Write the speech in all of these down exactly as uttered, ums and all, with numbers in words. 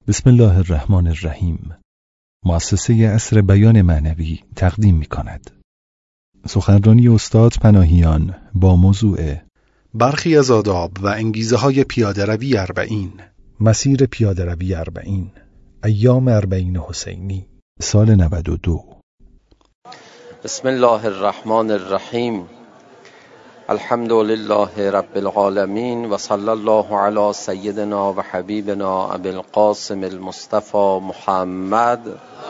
بسم الله الرحمن الرحیم. مؤسسه عصر بیان معنوی تقدیم می کند. سخنرانی استاد پناهیان با موضوع برخی از آداب و انگیزه های پیاده روی اربعین. مسیر پیاده روی اربعین، ایام اربعین حسینی، سال نود و دو. بسم الله الرحمن الرحیم. الحمد لله رب العالمین و صلی الله علی سیدنا و حبیبنا ابی القاسم المصطفى محمد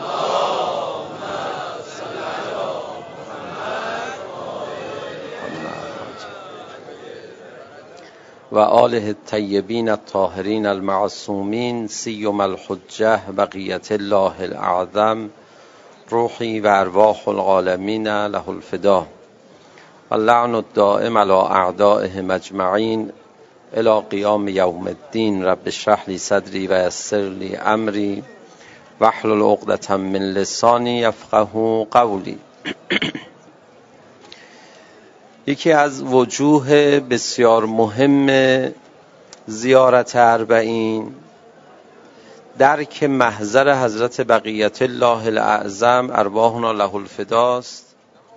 و آله الطیبین الطاهرین المعصومین، سیم الحجه بقیت الله الاعظم، روحی و ارواح العالمین له الفدا، اللعن الدائم علی اعدائهم اجمعین الی قیام یوم الدین. رب اشرح لی صدری و یسر لی امری واحلل عقدة من لسانی یفقهوا قولی. یکی از وجوه بسیار مهم زیارت اربعین درک محضر حضرت بقیت الله الاعظم ارواحنا له الفداست.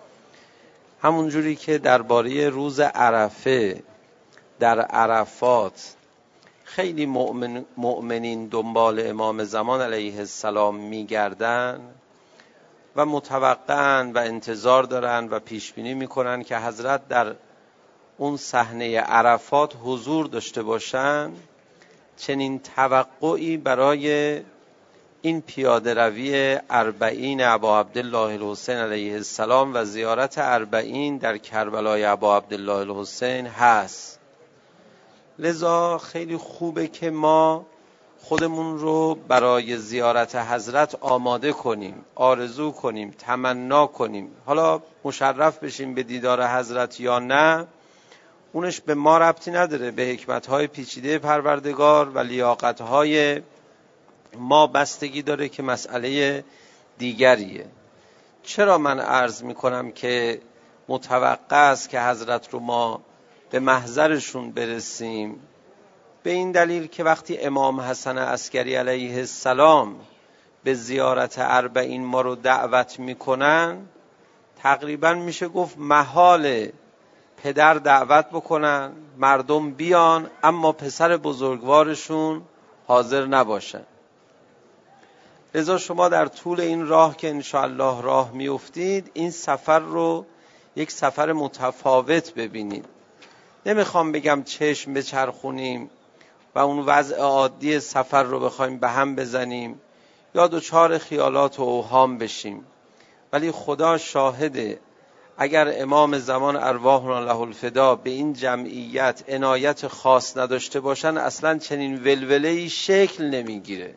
همون جوری که درباره روز عرفه در عرفات خیلی مؤمن مؤمنین دنبال امام زمان علیه السلام میگردن و متوقعن و انتظار دارن و پیش بینی میکنن که حضرت در اون صحنه عرفات حضور داشته باشن، چنین توقعی برای این پیاده روی اربعین ابا عبدالله الحسین علیه السلام و زیارت اربعین در کربلای ابا عبدالله الحسین هست. لذا خیلی خوبه که ما خودمون رو برای زیارت حضرت آماده کنیم، آرزو کنیم، تمنا کنیم. حالا مشرف بشیم به دیدار حضرت یا نه، اونش به ما ربطی نداره، به حکمت‌های پیچیده پروردگار و لیاقت‌های ما بستگی داره که مسئله دیگریه. چرا من عرض میکنم که متوقع است که حضرت رو ما به محضرشون برسیم؟ به این دلیل که وقتی امام حسن عسکری علیه السلام به زیارت اربعین ما رو دعوت میکنن، تقریبا میشه گفت محال پدر دعوت بکنن مردم بیان اما پسر بزرگوارشون حاضر نباشن. لذا شما در طول این راه که انشاءالله راه میافتید این سفر رو یک سفر متفاوت ببینید. نمیخوام بگم چشم بچرخونیم و اون وضع عادی سفر رو بخوایم به هم بزنیم یا دوچار خیالات و اوهام بشیم، ولی خدا شاهده اگر امام زمان ارواحنا له الفدا به این جمعیت عنایت خاص نداشته باشن اصلا چنین ولوله‌ای شکل نمیگیره.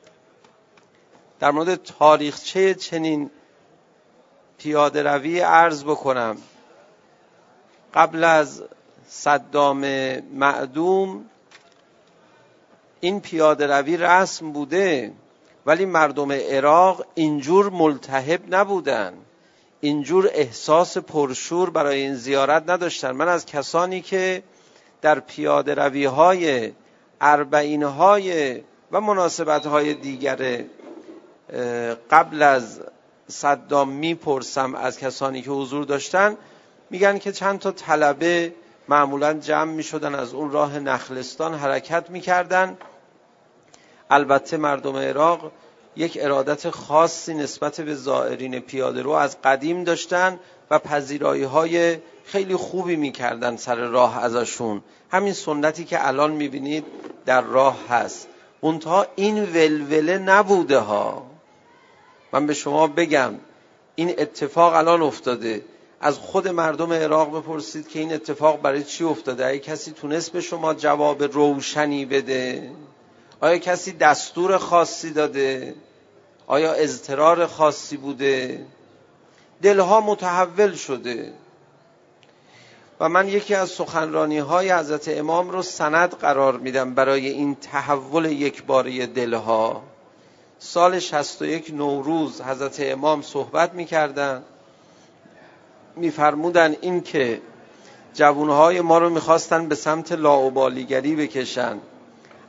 در مورد تاریخچه چنین پیاده روی عرض بکنم. قبل از صدام معدوم این پیاده روی رسم بوده، ولی مردم عراق اینجور ملتهب نبودن، اینجور احساس پرشور برای این زیارت نداشتن. من از کسانی که در پیاده روی های اربعین های و مناسبت های دیگر قبل از صدام میپرسم، از کسانی که حضور داشتن میگن که چند تا طلبه معمولا جمع میشدن از اون راه نخلستان حرکت میکردن. البته مردم عراق یک ارادت خاصی نسبت به زائرین پیاده رو از قدیم داشتن و پذیرایی های خیلی خوبی میکردن سر راه ازشون. همین سنتی که الان میبینید در راه هست، منتها این ولوله نبوده ها. من به شما بگم این اتفاق الان افتاده، از خود مردم عراق بپرسید که این اتفاق برای چی افتاده. اگه کسی تونست به شما جواب روشنی بده؟ آیا کسی دستور خاصی داده؟ آیا اضطرار خاصی بوده؟ دلها متحول شده. و من یکی از سخنرانی های حضرت امام رو سند قرار میدم برای این تحول یکباره دلها. سال شصت و یک نوروز حضرت امام صحبت میکردن، میفرمودن این که جوانهای ما رو میخواستن به سمت لاابالیگری بکشن،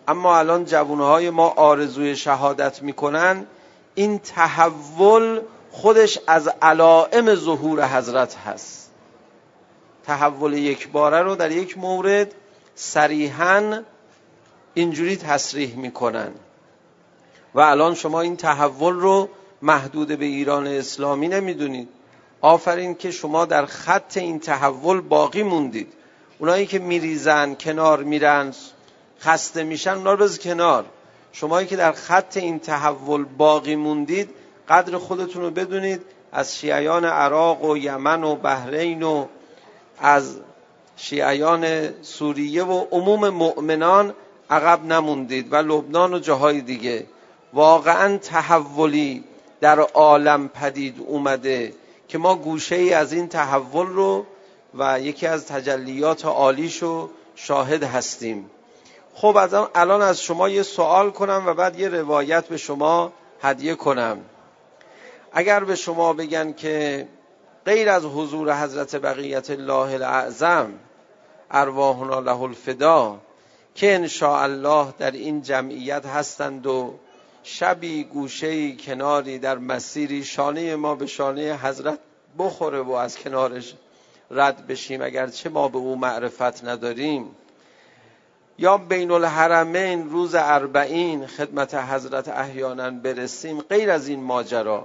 اما الان جوانهای ما آرزوی شهادت میکنن، این تحول خودش از علائم ظهور حضرت هست. تحول یک باره رو در یک مورد صریحاً اینجوری تصریح میکنن و الان شما این تحول رو محدود به ایران اسلامی نمیدونید. آفرین که شما در خط این تحول باقی موندید. اونایی که میریزن کنار میرن خسته میشن، اونا رو بذار کنار. شمایی که در خط این تحول باقی موندید قدر خودتون رو بدونید. از شیعیان عراق و یمن و بحرین و از شیعیان سوریه و عموم مؤمنان عقب نموندید و لبنان و جاهای دیگه. واقعا تحولی در عالم پدید اومده که ما گوشه ای از این تحول رو و یکی از تجلیات عالیشو شاهد هستیم. خب الان از شما یه سوال کنم و بعد یه روایت به شما هدیه کنم. اگر به شما بگن که غیر از حضور حضرت بقیت الله الاعظم ارواحنا له الفدا که ان شاء الله در این جمعیت هستند و شبی گوشه‌ای کناری در مسیری شانه ما به شانه حضرت بخوره و از کنارش رد بشیم اگرچه ما به او معرفت نداریم، یا بین الحرمین روز اربعین خدمت حضرت احیانا برسیم، غیر از این ماجرا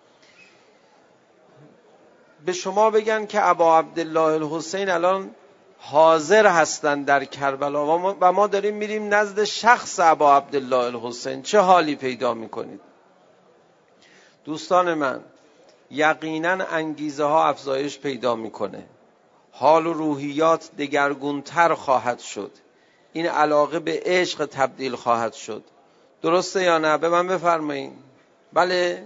به شما بگن که ابا عبدالله الحسین الان حاضر هستند در کربلا و ما داریم میریم نزد شخص ابا عبدالله الحسین، چه حالی پیدا میکنید؟ دوستان من، یقینا انگیزه ها افزایش پیدا میکنه، حال و روحیات دگرگونتر خواهد شد، این علاقه به عشق تبدیل خواهد شد. درسته یا نه؟ به من بفرمایید. بله؟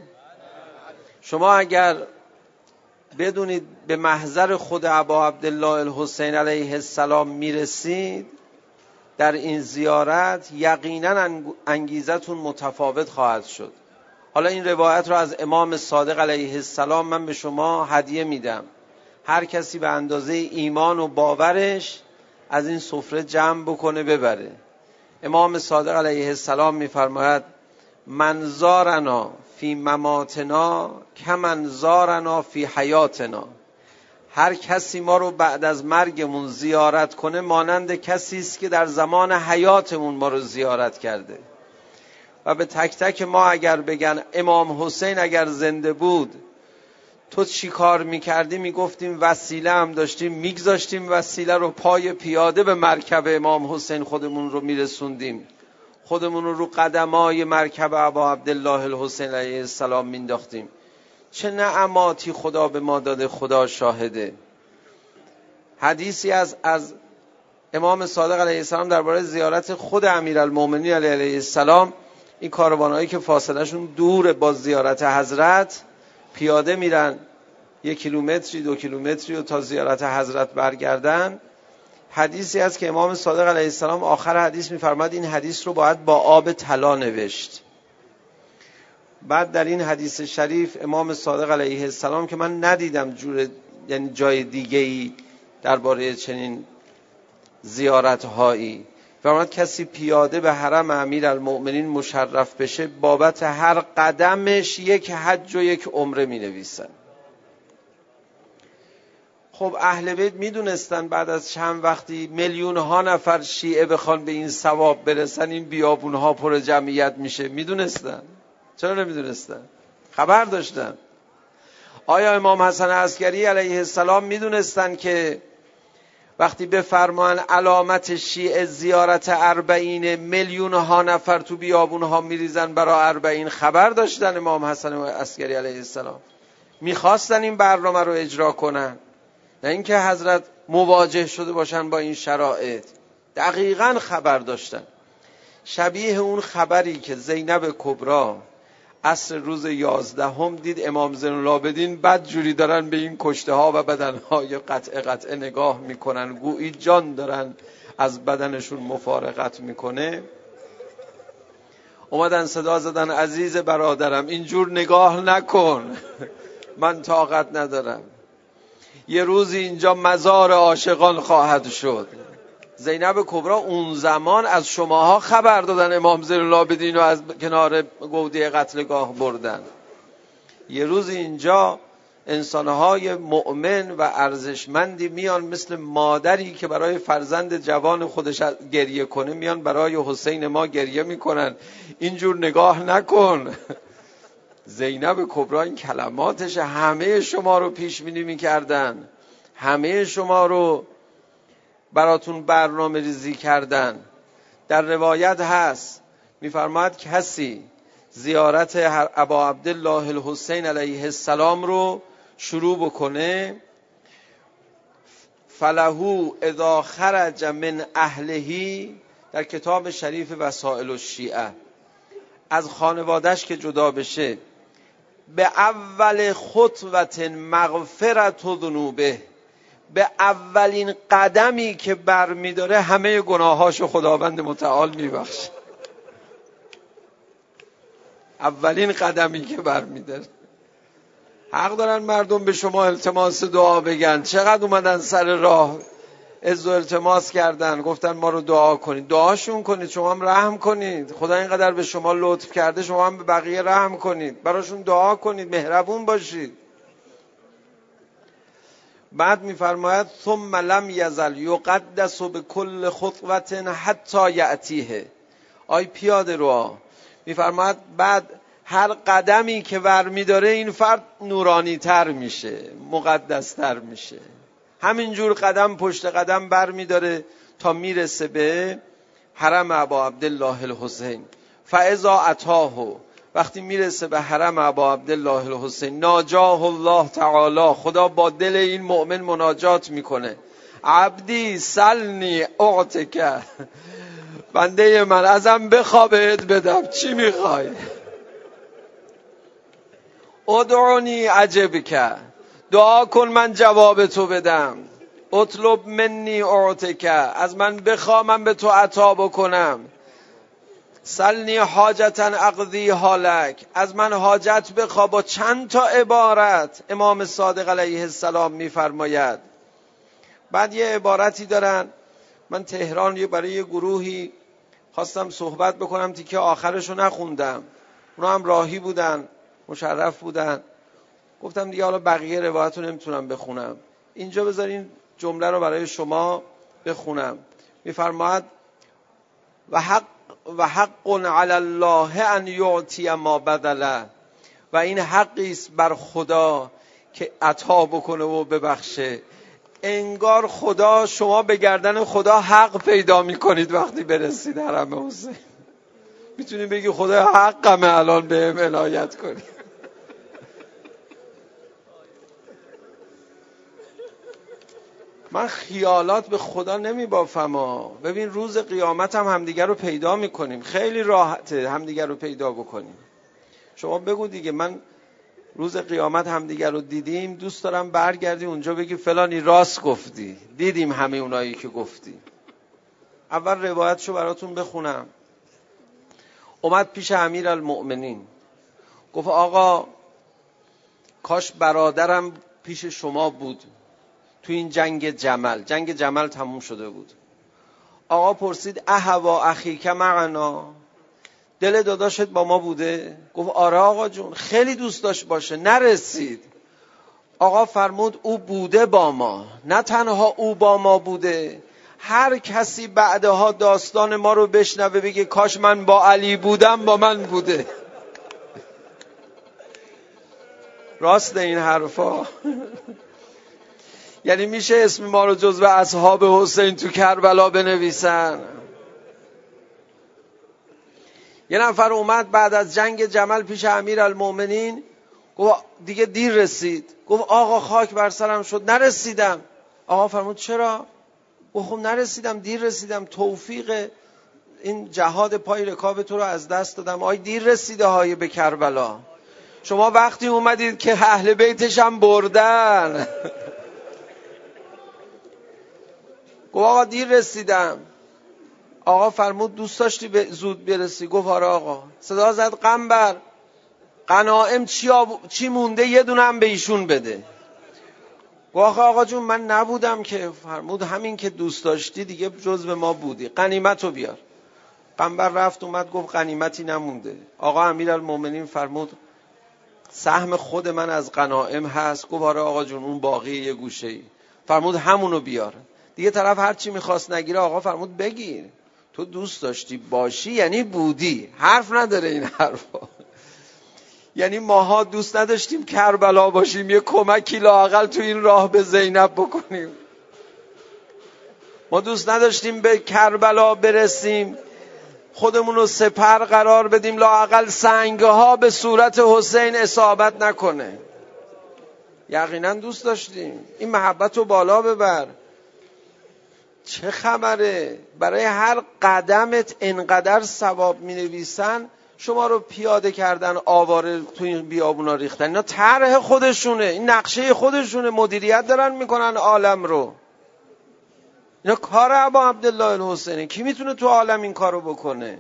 شما اگر بدونید به محضر خود ابا عبدالله الحسین علیه السلام میرسید در این زیارت، یقینا انگیزتون متفاوت خواهد شد. حالا این روایت رو از امام صادق علیه السلام من به شما هدیه میدم. هر کسی به اندازه ایمان و باورش از این سفره جمع بکنه ببره. امام صادق علیه السلام میفرماید من زارنا فی مماتنا کمن زارنا فی حیاتنا. هر کسی ما رو بعد از مرگمون زیارت کنه مانند کسی است که در زمان حیاتمون ما رو زیارت کرده. و به تک تک ما اگر بگن امام حسین اگر زنده بود تو چی کار میکردی، میگفتیم وسیله هم داشتیم، میگذاشتیم وسیله رو پای پیاده به مرکب امام حسین خودمون رو میرسوندیم، خودمون رو رو قدمای مرکب ابا عبدالله الحسین علیه السلام مینداختیم. چه نعماتی خدا به ما داده، خدا شاهده. حدیثی از از امام صادق علیه السلام درباره زیارت خود امیرالمومنین علیه السلام، این کاروانایی که فاصله شون دور با زیارت حضرت پیاده میرن یک کیلومتری دو کیلومتری و تا زیارت حضرت برگردن. حدیثی است که امام صادق علیه السلام آخر حدیث میفرماد این حدیث رو باید با آب طلا نوشت. بعد در این حدیث شریف امام صادق علیه السلام که من ندیدم جور یعنی جای دیگه‌ای درباره چنین زیارت‌هایی، فرمود کسی پیاده به حرم امیرالمؤمنین مشرف بشه بابت هر قدمش یک حج و یک عمره می‌نویسن. خب اهل بیت میدونستن بعد از چند وقتی میلیون ها نفر شیعه بخوان به این ثواب برسن این بیابون ها پر جمعیت میشه، میدونستن. چرا نمیدونستن؟ خبر داشتن. آیا امام حسن عسکری علیه السلام میدونستن که وقتی بفرمان علامت شیعه زیارت اربعین میلیون ها نفر تو بیابون ها میریزن برای اربعین؟ خبر داشتن امام حسن عسکری علیه السلام، میخواستن این برنامه رو اجرا کنن، نه اینکه حضرت مواجه شده باشن با این شرایط. دقیقاً خبر داشتن. شبیه اون خبری که زینب کبرا عصر روز یازدهم دید امام زین العابدین بد جوری دارن به این کشته ها و بدن های قطع قطع نگاه میکنن، گویی جان دارن از بدنشون مفارقت میکنه. اومدن صدا زدن عزیز برادرم اینجور نگاه نکن، من طاقت ندارم، یه روزی اینجا مزار عاشقان خواهد شد. زینب کبرا اون زمان از شماها خبر دادن امام زین العابدین رو از کنار گودی قتلگاه بردن. یه روز اینجا انسانهای مؤمن و ارزشمندی میان مثل مادری که برای فرزند جوان خودش گریه کنه میان برای حسین ما گریه میکنن. اینجور نگاه نکن. زینب کبرا این کلماتش همه شما رو پیش بینی میکردن، همه شما رو براتون برنامه ریزی کردن. در روایت هست میفرماید کسی زیارت ابا عبدالله الحسین علیه السلام رو شروع بکنه، فلهو اذا خرج من اهلهی، در کتاب شریف وسائل الشیعه، از خانوادش که جدا بشه، به اول خطوت مغفرت و ذنوبه، به اولین قدمی که بر می داره همه گناهاشو خداوند متعال می بخشه. اولین قدمی که بر می داره. حق دارن مردم به شما التماس دعا بگن. چقدر اومدن سر راه عز و التماس کردن، گفتن ما رو دعا کنید. دعاشون کنید، شما هم رحم کنید. خدا اینقدر به شما لطف کرده، شما هم به بقیه رحم کنید، براشون دعا کنید، مهربون باشید. بعد میفرماید ثم لم یزل یقدس بكل خطوة حتی یأتیه. آی پیاده رو، میفرماید بعد هر قدمی که ور میداره این فرد نورانی تر میشه، مقدس تر میشه. همینجور قدم پشت قدم بر میداره تا میرسه به حرم ابا عبدالله الحسین. فاذا اتاه، وقتی میرسه به حرم ابا عبدالله الحسین، ناجاه الله تعالی، خدا با دل این مؤمن مناجات میکنه. عبدی سلنی اعطک، بنده من ازم بخوا بهت بدم، چی میخوای؟ ادعونی اجبک، دعا کن من جواب تو بدم. اطلب منی اعطک، از من بخوا من به تو عطا بکنم. سلنی حاجتا اقضی حالک، از من حاجت بخوا با چند تا عبارت. امام صادق علیه السلام میفرماید. بعد یه عبارتی دارن، من تهران یه برای یه گروهی خواستم صحبت بکنم، تیکه آخرشو نخوندم، اونا هم راهی بودن، مشرف بودن. گفتم دیگه حالا بقیه روایت رو نمیتونم بخونم، اینجا بذارین جمله رو برای شما بخونم. میفرماید و حق و حق علی الله ان یعطی ما بدله، و این حقی است بر خدا که عطا بکنه و ببخشه. انگار خدا، شما به گردن خدا حق پیدا میکنید وقتی برسید حرم حسین. میتونی بگی خدا حقمه الان بهم عنایت کنی. من خیالات به خدا نمی بافم ها. ببین روز قیامت هم همدیگر رو پیدا میکنیم، خیلی راحته همدیگر رو پیدا بکنیم. شما بگو دیگه، من روز قیامت همدیگر رو دیدیم، دوست دارم برگردی اونجا بگی فلانی راست گفتی، دیدیم همه اونایی که گفتی. اول روایتشو براتون بخونم. اومد پیش امیر المؤمنین، گفت آقا کاش برادرم پیش شما بود تو این جنگ جمل. جنگ جمل تموم شده بود. آقا پرسید اهوا اخیک معنا، دل داداشت با ما بوده؟ گفت آره آقا جون، خیلی دوست داشت باشه، نرسید. آقا فرمود او بوده با ما، نه تنها او با ما بوده، هر کسی بعدها داستان ما رو بشنوه بگه کاش من با علی بودم، با من بوده. راست این حرفا؟ یعنی میشه اسم ما رو جزو اصحاب حسین تو کربلا بنویسن؟ یه نفر اومد بعد از جنگ جمل پیش امیر المؤمنین، گفت دیگه دیر رسید. گفت آقا خاک بر سرم شد، نرسیدم. آقا فرمود چرا؟ گفت خب نرسیدم، دیر رسیدم، توفیق این جهاد پای رکاب تو رو از دست دادم. آی دیر رسیده های به کربلا، شما وقتی اومدید که اهل بیتش هم بردن. گفت آقا دیر رسیدم. آقا فرمود دوست داشتی ب... زود برسی؟ گفت آره آقا. صدا زد قنبر، غنائم چی, آب... چی مونده یه دونه هم به ایشون بده. گفت آقا جون من نبودم که. فرمود همین که دوست داشتی دیگه جزو ما بودی، غنیمتو بیار. پیامبر رفت اومد گفت غنیمتی نمونده. آقا امیرالمومنین فرمود سهم خود من از غنایم هست. گفت آره آقا جون اون باقی یه گوشه‌ای. فرمود همونو بیار. دیگه طرف هر چی میخواست نگیره، آقا فرمود بگیر، تو دوست داشتی باشی یعنی بودی، حرف نداره این حرفا. یعنی ماها دوست نداشتیم کربلا باشیم، یه کمکی لااقل تو این راه به زینب بکنیم. ما دوست نداشتیم به کربلا برسیم، خودمون رو سپر قرار بدیم، لااقل سنگها به صورت حسین اصابت نکنه. یقینا دوست داشتیم. این محبت رو بالا ببر. چه خبره؟ برای هر قدمت انقدر ثواب می نویسن، شما رو پیاده کردن، آواره تو این بیابونا ریختن. اینا طرح خودشونه، این نقشه خودشونه، مدیریت دارن میکنن عالم رو. اینا کار ابا عبدالله الحسینی. کی میتونه تو عالم این کارو بکنه؟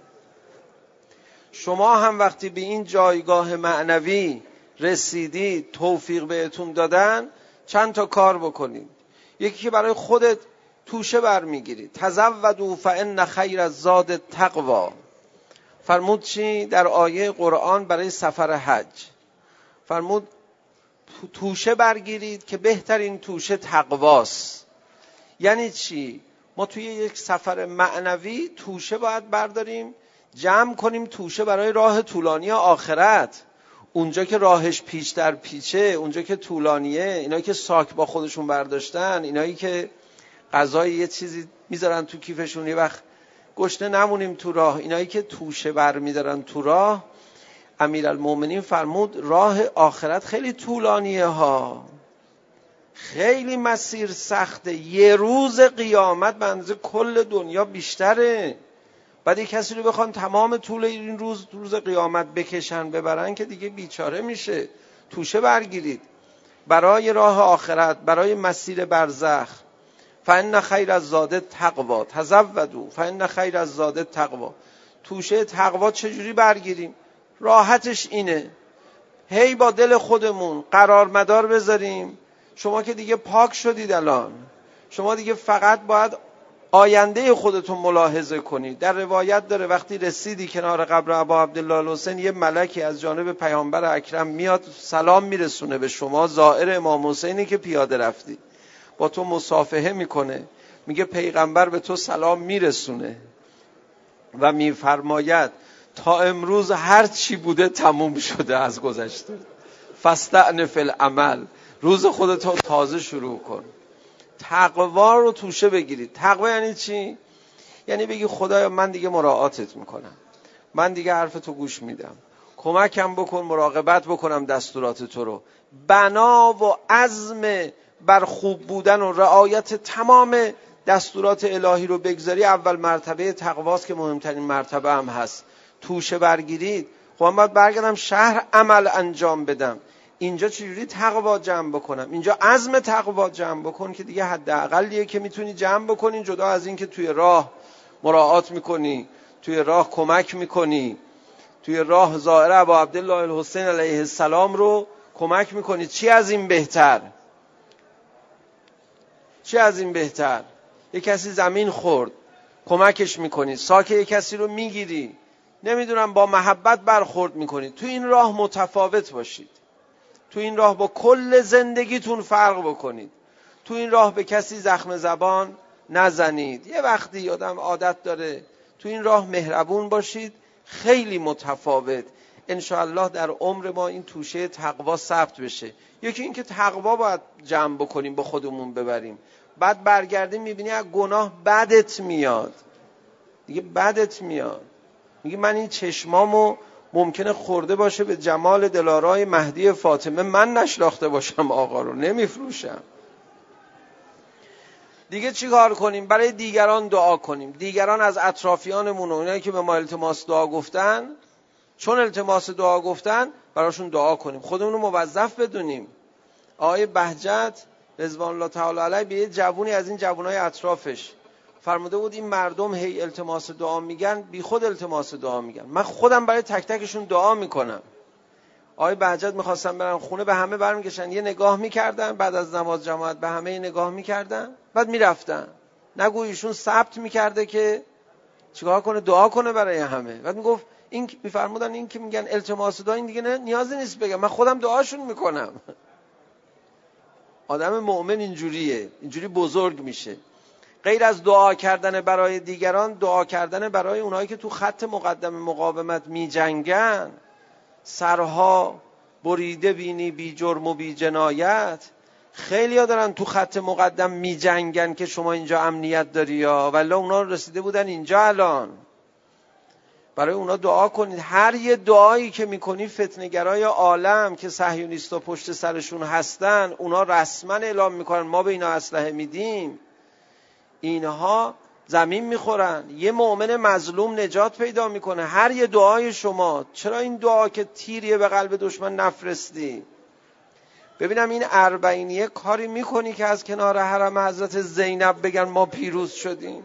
شما هم وقتی به این جایگاه معنوی رسیدی، توفیق بهتون دادن، چند تا کار بکنید. یکی که برای خودت توشه برمیگیرید. تزودوا فان خیر الزاد التقوی. فرمود چی؟ در آیه قرآن برای سفر حج فرمود توشه برگیرید که بهترین توشه تقواست. یعنی چی؟ ما توی یک سفر معنوی توشه باید برداریم، جمع کنیم توشه برای راه طولانی آخرت. اونجا که راهش پیچ در پیچه، اونجا که طولانیه، اینایی که ساک با خودشون برداشتن، اینایی که غذای یه چیزی میذارن تو کیفشون یه وقت گشنه نمونیم تو راه، اینایی که توشه بر میدارن تو راه. امیرالمومنین فرمود راه آخرت خیلی طولانیه ها، خیلی مسیر سخته، یه روز قیامت به اندازه کل دنیا بیشتره. بعد یک کسی رو بخوان تمام طول این روز روز قیامت بکشن ببرن که دیگه بیچاره میشه. توشه برگیرید برای راه آخرت، برای مسیر برزخ. فان خیر الزاد التقوی تزودوا فان خیر الزاد التقوی. توشه تقوا چجوری برگیریم؟ راحتش اینه، هی با دل خودمون قرار مدار بذاریم. شما که دیگه پاک شدید الان، شما دیگه فقط باید آینده خودتون ملاحظه کنید. در روایت داره وقتی رسیدی کنار قبر ابا عبدالله الحسین، یه ملکی از جانب پیامبر اکرم میاد سلام میرسونه به شما، زائر امام حسینی که پیاده رفتی، با تو مصافحه میکنه، میگه پیغمبر به تو سلام میرسونه و میفرماید تا امروز هر چی بوده تموم شده از گذشته، فاستأنف العمل، روز خودتو تازه شروع کن. تقوا رو توشه بگیرید. تقوا یعنی چی؟ یعنی بگی خدایا من دیگه مراعاتت میکنم، من دیگه حرف تو گوش میدم، کمکم بکن مراقبت بکنم دستورات تو رو. بنا و عزم بر خوب بودن و رعایت تمام دستورات الهی رو بگذاری، اول مرتبه تقواست که مهمترین مرتبه هم هست. توشه برگیرید. خب من باید برگردم شهر عمل انجام بدم، اینجا چجوری تقوا جمع بکنم؟ اینجا عزم تقوا جمع بکن که دیگه حداقلیه که میتونی جمع بکنی، جدا از این که توی راه مراعات میکنی، توی راه کمک میکنی، توی راه زائر ابا عبدالله الحسین علیه السلام رو کمک میکنی. چی از این بهتر؟ چی از این بهتر؟ یک کسی زمین خورد کمکش میکنی، ساک یک کسی رو میگیری، نمیدونم با محبت برخورد میکنی. تو این راه متفاوت باشید، تو این راه با کل زندگیتون فرق بکنید، تو این راه به کسی زخم زبان نزنید. یه وقتی آدم عادت داره تو این راه مهربون باشید، خیلی متفاوت. انشاءالله در عمر ما این توشه تقوا ثبت بشه. یکی این که تقوا باید جمع بکنیم با خودمون ببریم، بعد برگردیم میبینی از گناه بدت میاد، دیگه بدت میاد. میگه من این چشمامو ممکنه خورده باشه به جمال دلارای مهدی فاطمه، من نشناخته باشم آقا رو، نمیفروشم. دیگه چی کار کنیم؟ برای دیگران دعا کنیم. دیگران از اطرافیانمون و اونایی که به ما التماس دعا گفتن، چون التماس دعا گفتن براشون دعا کنیم، خودمون رو موظف بدونیم. آقای بهجت رضوان الله تعالی علیه به یه جوونی از این جوونای اطرافش فرموده بود این مردم هی التماس دعا میگن، بی خود التماس دعا میگن، من خودم برای تک تکشون دعا میکنم. آقای بهجت میخواستن برن خونه، به همه برمیگشتن یه نگاه میکردن، بعد از نماز جماعت به همه نگاه میکردن، بعد میرفتن. نگو ایشون ثبت میکرده که چیکار کنه؟ دعا کنه برای همه. بعد میگفت این میفرمودن این که میگن التماس دعا، این دیگه نه نیازی نیست بگم، من خودم دعاشون میکنم. آدم مؤمن اینجوریه، اینجوری بزرگ میشه. غیر از دعا کردن برای دیگران، دعا کردن برای اونایی که تو خط مقدم مقاومت میجنگن. سرها بریده بینی بی جرم و بی جنایت. خیلی ها دارن تو خط مقدم میجنگن که شما اینجا امنیت داری یا ولی اونا رسیده بودن اینجا. الان برای اونا دعا کنید. هر یه دعایی که میکنی فتنه‌گرای عالم که صهیونیستا پشت سرشون هستن، اونا رسما اعلام میکنن ما به اینا اسلحه میدیم، اینها زمین میخورن. یه مؤمن مظلوم نجات پیدا میکنه. هر یه دعای شما. چرا این دعا که تیریه به قلب دشمن نفرستی؟ ببینم این اربعینیه کاری میکنی که از کنار حرم حضرت زینب بگن ما پیروز شدیم؟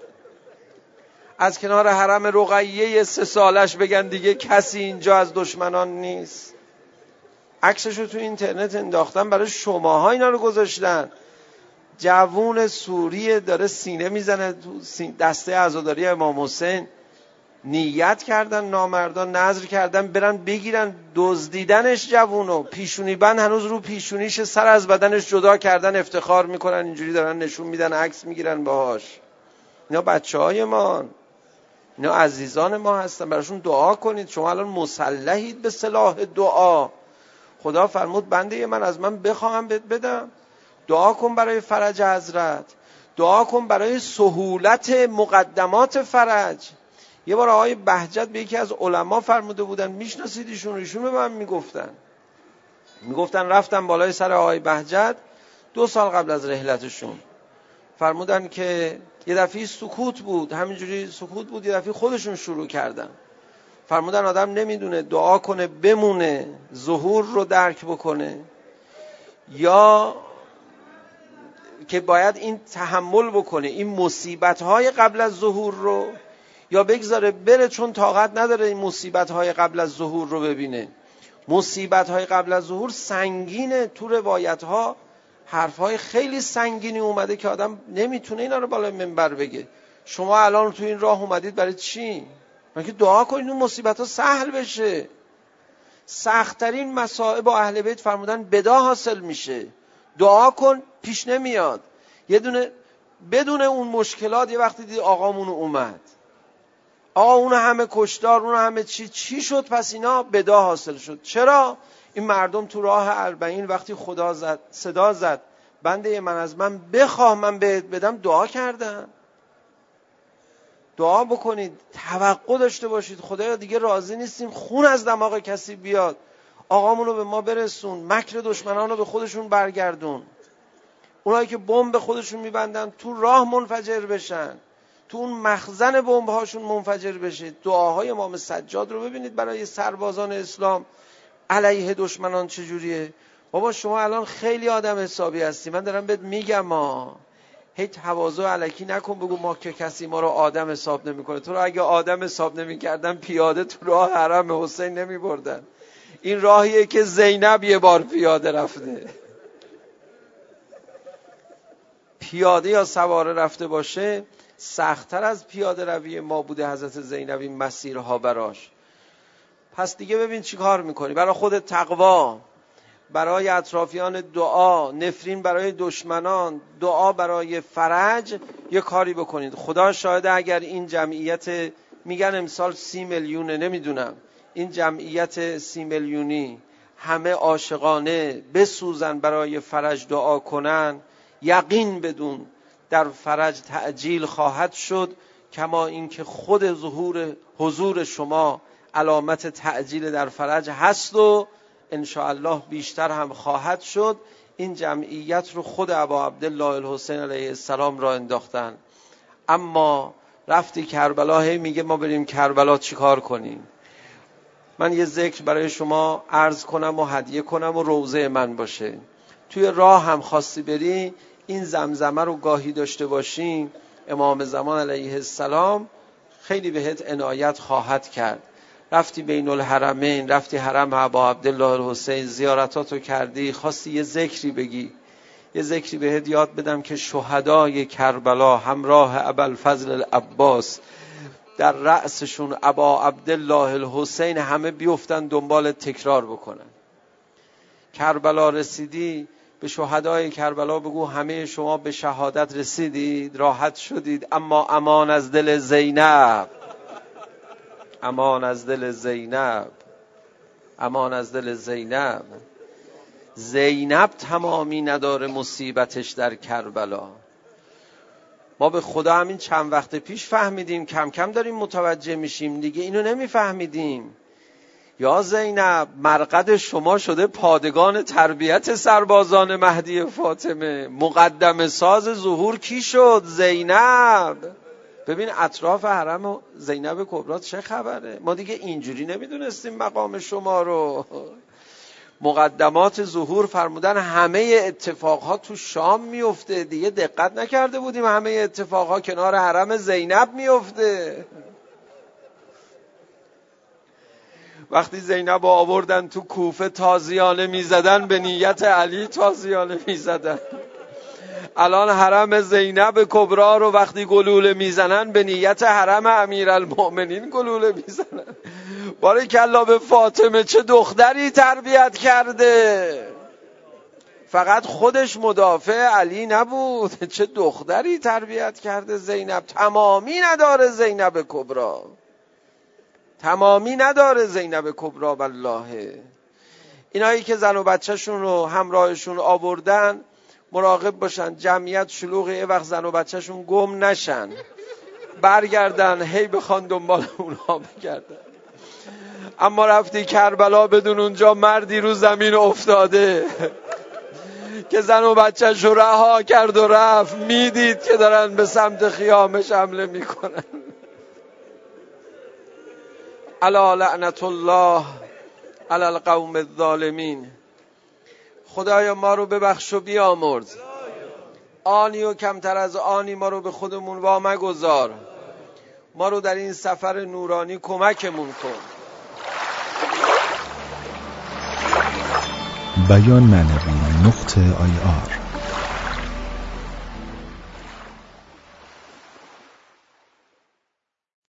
از کنار حرم رقیه سه سالش بگن دیگه کسی اینجا از دشمنان نیست؟ عکسشو تو اینترنت انداختن برای شماها، اینا رو گذاشتن. جوون سوریه داره سینه میزنه تو دسته عزاداری امام حسین. نیت کردن نامردان، نذر کردن برن بگیرن، دزدیدنش جوونو. پیشونی بند هنوز رو پیشونیش، سر از بدنش جدا کردن، افتخار میکنن، اینجوری دارن نشون میدن، عکس میگیرن باهاش. اینا بچهای ما، اینا عزیزان ما هستن، براشون دعا کنید. شما الان مسلحید به سلاح دعا. خدا فرمود بنده من از من بخواهم بهت بدم. دعا کن برای فرج حضرت، دعا کن برای سهولت مقدمات فرج. یه بار آقای بهجت به یکی از علما فرموده بودن، میشناسید ایشون؟ ایشون به من میگفتن میگفتن رفتم بالای سر آقای بهجت دو سال قبل از رحلتشون، فرمودن که یه دفعه سکوت بود، همینجوری سکوت بود، یه دفعه خودشون شروع کردن. فرمودن آدم نمیدونه دعا کنه بمونه، ظهور رو درک بکنه، یا که باید این تحمل بکنه این مصیبت‌های قبل از ظهور رو، یا بگذاره بره چون طاقت نداره این مصیبت‌های قبل از ظهور رو ببینه. مصیبت‌های قبل از ظهور سنگینه. تو روایت‌ها حرف‌های خیلی سنگینی اومده که آدم نمیتونه اینا رو بالای منبر بگه. شما الان تو این راه اومدید برای چی؟ مگه دعا کنید اون مصیبت‌ها سهل بشه. سخت‌ترین مصائب با اهل بیت فرمودن بدا حاصل میشه. دعا کن پیش نمیاد. یه دونه بدون اون مشکلات یه وقتی دید آقامون اومد، آقا اون همه کشتار، اون همه چی چی شد؟ پس اینا بدا حاصل شد. چرا؟ این مردم تو راه اربعین وقتی خدا زد صدا زد بنده من از من بخواه من بهت بدم، دعا کردن. دعا بکنید، توقع داشته باشید خدایا دیگه راضی نیستیم خون از دماغ کسی بیاد، آقامون رو به ما برسون، مکر دشمنان رو به خودشون برگردون، اونایی که بمب به خودشون میبندن تو راه منفجر بشن، تو اون مخزن بمب هاشون منفجر بشه. دعاهای امام سجاد رو ببینید برای سربازان اسلام علیه دشمنان چجوریه. بابا شما الان خیلی آدم حسابی هستی، من دارم بهت میگم ما هی تواضع الکی نکن بگو ما که کسی ما رو آدم حساب نمیکنه. تو رو اگه آدم حساب نمیکردن پیاده تو راه حرم حسین نمیبردن. این راهیه که زینب یه بار پیاده رفته. پیاده یا سواره رفته باشه سخت‌تر از پیاده روی ما بوده حضرت زینب این مسیرها براش. پس دیگه ببین چی کار میکنی. برای خودت تقوا، برای اطرافیان دعا، نفرین برای دشمنان، دعا برای فرج. یه کاری بکنید. خدا شاهده اگر این جمعیت میگن امسال سی میلیونه، نمیدونم، این جمعیت سی میلیونی همه عاشقانه بسوزن برای فرج دعا کنن، یقین بدون در فرج تعجیل خواهد شد. کما اینکه خود ظهور حضور شما علامت تعجیل در فرج هست و انشاءالله بیشتر هم خواهد شد. این جمعیت رو خود ابا عبدالله الحسین علیه السلام را انداختن. اما رفتی کربلا، هی میگه ما بریم کربلا چی کار کنیم. من یه ذکر برای شما عرض کنم و هدیه کنم و روضه من باشه. توی راه هم خواستی بری این زمزمه رو گاهی داشته باشیم، امام زمان علیه السلام خیلی بهت عنایت خواهد کرد. رفتی بین الحرمین، رفتی حرم ابا عبدالله الحسین، زیارتاتو کردی، خواستی یه ذکری بگی، یه ذکری بهت یاد بدم که شهدای کربلا همراه ابوالفضل العباس در رأسشون ابا عبدالله الحسین همه بیفتن دنبال تکرار بکنن. کربلا رسیدی، به شهدای کربلا بگو همه شما به شهادت رسیدید، راحت شدید، اما امان از دل زینب، امان از دل زینب، امان از دل زینب. زینب تمامی نداره مصیبتش در کربلا. ما به خدا همین چند وقت پیش فهمیدیم، کم کم داریم متوجه میشیم دیگه، اینو نمیفهمیدیم. یا زینب، مرقد شما شده پادگان تربیت سربازان مهدی فاطمه. مقدم ساز ظهور کی شد؟ زینب. ببین اطراف حرم زینب کبرا چه خبره. ما دیگه اینجوری نمیدونستیم مقام شما رو. مقدمات ظهور فرمودن همه اتفاقها تو شام میفته، دیگه دقت نکرده بودیم همه اتفاقها کنار حرم زینب میفته. وقتی زینب آوردن تو کوفه تازیانه میزدن، به نیت علی تازیانه میزدن. الان حرم زینب کبرا رو وقتی گلوله میزنن، به نیت حرم امیرالمؤمنین گلوله میزنن. بارکالله به فاطمه، چه دختری تربیت کرده. فقط خودش مدافع علی نبود، چه دختری تربیت کرده زینب. تمامی نداره زینب کبرا، تمامی نداره زینب کبرا. والله اینایی که زن و بچهشون رو همراهشون آوردن مراقب باشن، جمعیت شلوغه، یه وقت زن و بچهشون گم نشن، برگردن هی بخوان دنبال اونها بگردن. اما رفتی کربلا بدون اونجا مردی رو زمین افتاده که زن و بچهش رو رها کرد و رفت، میدید که دارن به سمت خیامش حمله میکنن. الا لعنت الله علی القوم الظالمین. خدایا ما رو ببخش و بیامرز، آنی و کمتر از آنی ما رو به خودمون وا مگذار، ما رو در این سفر نورانی کمکمون کن. بیان معنوی نقطه آی آر